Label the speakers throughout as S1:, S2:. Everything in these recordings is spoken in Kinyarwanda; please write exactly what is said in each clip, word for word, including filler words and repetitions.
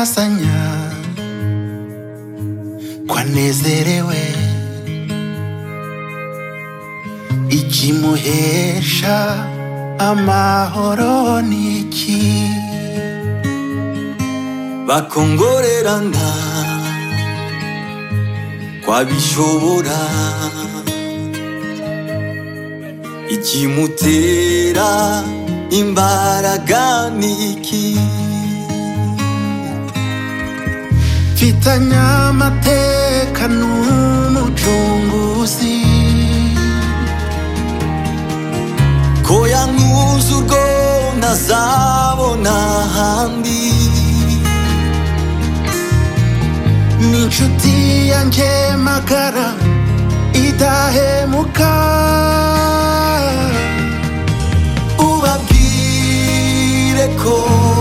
S1: kwibazanya kwanezerewe ikimuhesha amahoro niki
S2: bakongorerana kwabishobora ikimutera imbaraga niki
S1: mfitanye amateka n'umucunguzi
S2: ko yankuze urwo ntazabona ahandi
S1: n'inshuti yanjye magara idahemuka
S2: ubabwire ko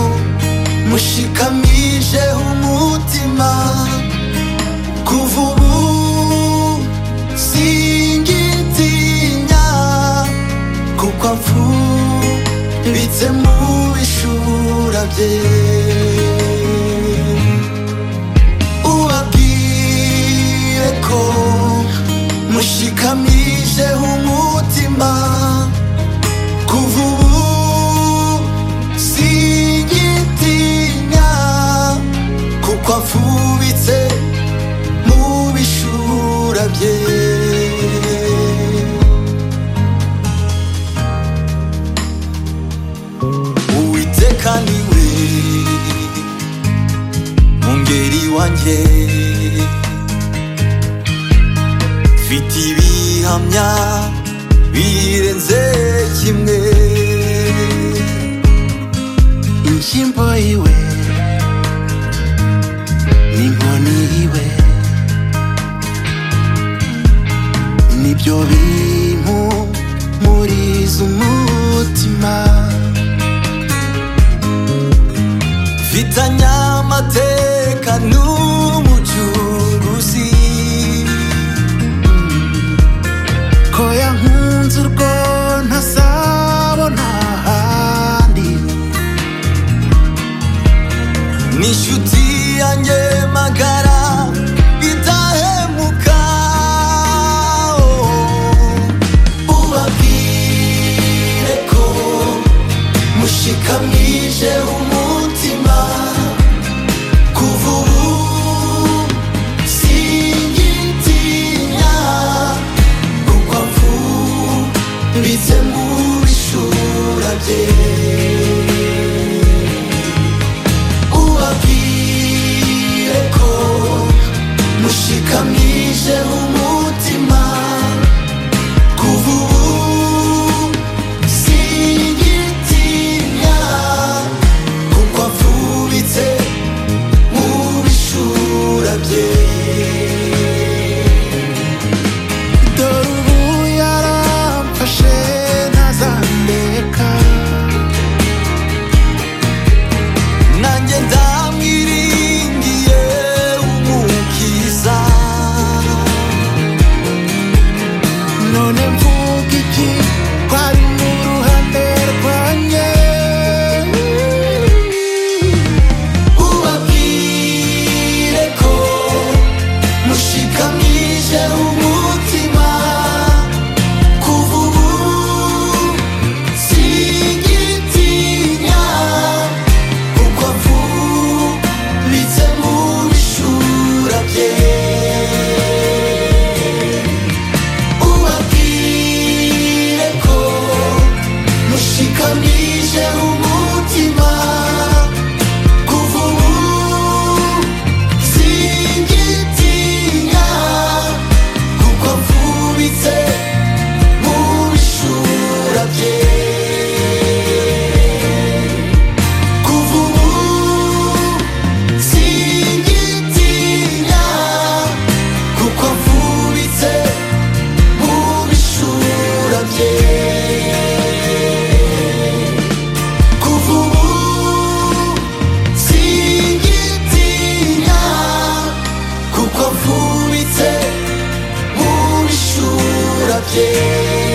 S2: mushikamije umutima kuva ubu singitinya kuko amfubitse mu bishura bye ubabwire ko mushikamije umutima kuva ubu singitinya kuko amfubitse mu bishura bye Uwiteka niwe mungeri wanjye mfite ibihamya birenze kimwe
S1: inshyimbo yiwe n'inkoni yiwe nibyo bimpumuriza umutima
S2: mfitanye amateka n'umucunguzi
S1: ko yankunze urwo ntazabona ahandi
S2: n'inshuti yanjye magara idahemuka ubabwire ko mushikamije umutima kuva ubu singitinya kuko amfubitse mu bishura bye ubabwire ko mushikamije umutima kuva ubu singitinya kuko amfubitse mu bishura bye
S1: dore ubu yaramfashe ntazandeka
S2: nanjye ndamwiringiye umukiza
S1: none mvuga iki ko ari mu ruhande rwanjye
S2: ubabwire ko mushikamije umutima kuva ubu singitinya kuko amfubitse mu bishura bye ubabwire ko mushikamije umutima kuva ubu singitinya kuko amfubitse mu bishura bye kuva ubu singitinya kuko amfubitse mu bishura bye kuva ubu singitinya kuko amfubitse mu bishura bye